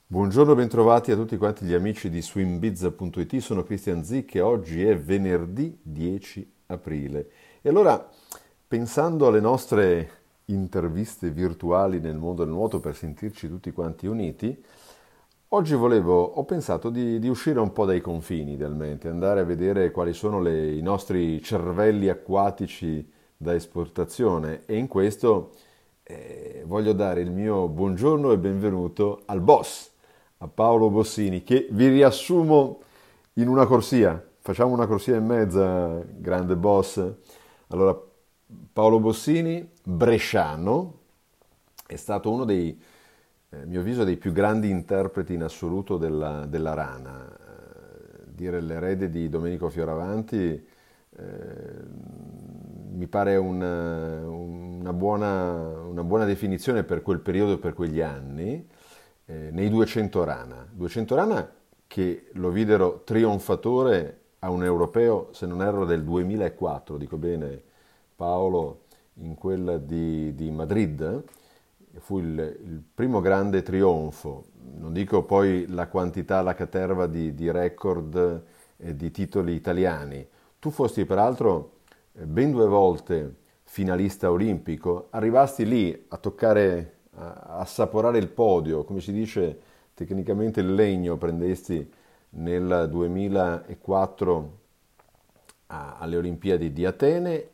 Buongiorno, bentrovati a tutti quanti gli amici di swimbizza.it, sono Christian Zic e oggi è venerdì 10 aprile. E allora, pensando alle nostre interviste virtuali nel mondo del nuoto per sentirci tutti quanti uniti, ho pensato di uscire un po' dai confini idealmente, andare a vedere quali sono i nostri cervelli acquatici da esportazione e in questo voglio dare il mio buongiorno e benvenuto al boss, a Paolo Bossini, che vi riassumo in una corsia. Facciamo una corsia e mezza, grande boss. Allora, Paolo Bossini, bresciano, è stato uno dei, a mio avviso, dei più grandi interpreti in assoluto della Rana. Dire l'erede di Domenico Fioravanti mi pare una buona definizione per quel periodo e per quegli anni, nei 200 Rana. 200 Rana che lo videro trionfatore a un europeo, se non erro, del 2004, dico bene Paolo, in quella di Madrid. Fu il primo grande trionfo, non dico poi la quantità, la caterva di record e di titoli italiani. Tu fosti peraltro ben due volte finalista olimpico, arrivasti lì a toccare, a assaporare il podio, come si dice tecnicamente il legno, prendesti nel 2004 alle Olimpiadi di Atene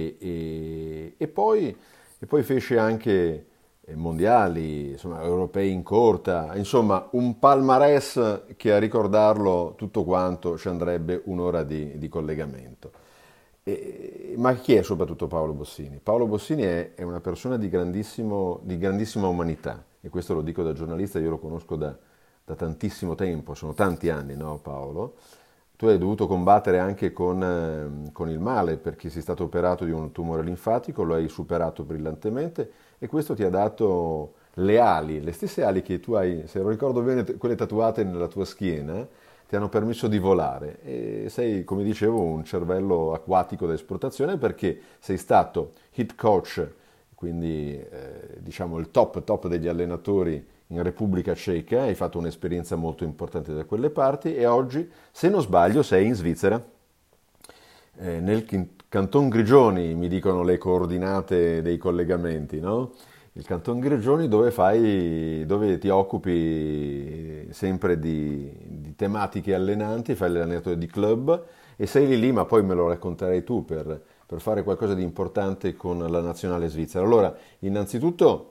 e poi fece anche mondiali, insomma, europei in corta, insomma un palmarès che a ricordarlo tutto quanto ci andrebbe un'ora di collegamento. Ma chi è soprattutto Paolo Bossini? Paolo Bossini è una persona di grandissima umanità e questo lo dico da giornalista, io lo conosco da tantissimo tempo, sono tanti anni, no Paolo? Tu hai dovuto combattere anche con il male perché sei stato operato di un tumore linfatico, lo hai superato brillantemente e questo ti ha dato le ali, le stesse ali che tu hai, se lo ricordo bene, quelle tatuate nella tua schiena, ti hanno permesso di volare e sei, come dicevo, un cervello acquatico da esportazione perché sei stato hit coach, quindi diciamo il top degli allenatori in Repubblica Ceca, hai fatto un'esperienza molto importante da quelle parti e oggi, se non sbaglio, sei in Svizzera, nel Canton Grigioni, mi dicono le coordinate dei collegamenti, no? Il Canton Grigioni dove ti occupi sempre di tematiche allenanti, fai l'allenatore di club e sei lì, ma poi me lo racconterai tu per fare qualcosa di importante con la nazionale svizzera. Allora, innanzitutto,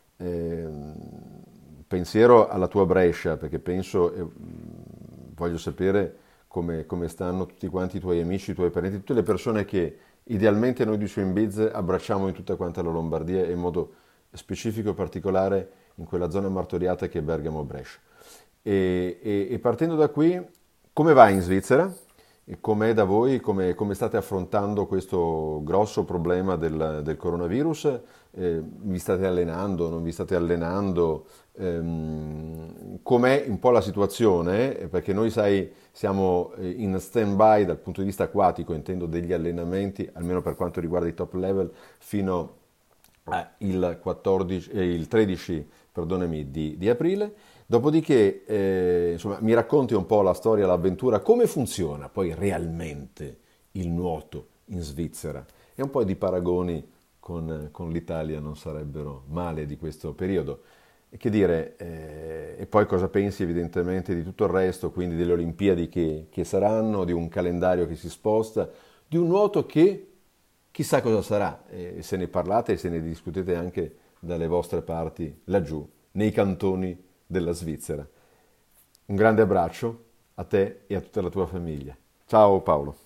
pensiero alla tua Brescia, perché penso e voglio sapere come stanno tutti quanti i tuoi amici, i tuoi parenti, tutte le persone che idealmente noi di Swimbiz abbracciamo in tutta quanta la Lombardia e in modo specifico e particolare in quella zona martoriata che è Bergamo-Brescia. E partendo da qui, come va in Svizzera? E com'è da voi? Come state affrontando questo grosso problema del coronavirus? Vi state allenando? Non vi state allenando? Com'è un po' la situazione? Perché noi, sai, siamo in stand-by dal punto di vista acquatico, intendo degli allenamenti, almeno per quanto riguarda i top level, fino il 14, il 13, perdonami, di aprile. Dopodiché, insomma, mi racconti un po' la storia, l'avventura, come funziona poi realmente il nuoto in Svizzera e un po' di paragoni con l'Italia non sarebbero male di questo periodo. E che dire, e poi cosa pensi evidentemente di tutto il resto, quindi delle Olimpiadi che saranno, di un calendario che si sposta, di un nuoto che chissà cosa sarà, se ne parlate e se ne discutete anche dalle vostre parti laggiù, nei cantoni della Svizzera. Un grande abbraccio a te e a tutta la tua famiglia. Ciao Paolo.